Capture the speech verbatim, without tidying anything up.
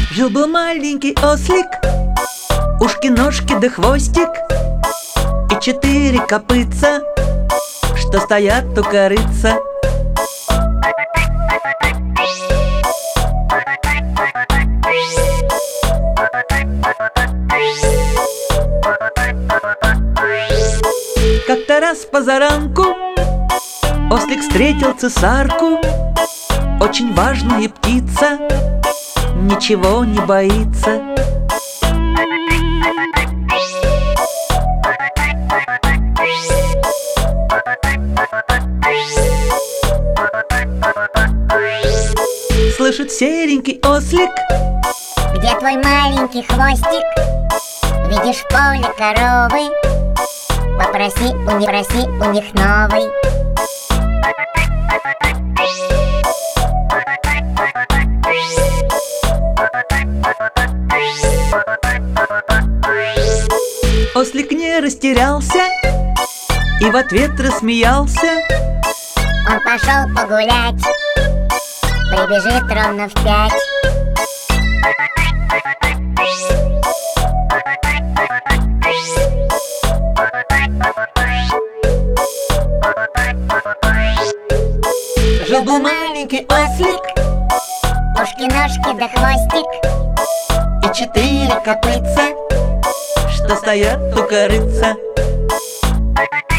Жил-был маленький ослик, ушки-ножки да хвостик и четыре копытца, что стоят у корытца. Как-то раз позаранку ослик встретил цесарку, очень важная птица, ничего не боится. Слышит серенький ослик: где твой маленький хвостик? Видишь в поле коровы, попроси у них, проси у них новый. Ослик не растерялся и в ответ рассмеялся. Он пошел погулять, прибежит ровно в пять. Жил-был маленький ослик, ушки-ножки да хвостик и четыре копытца, что стоят у корытца.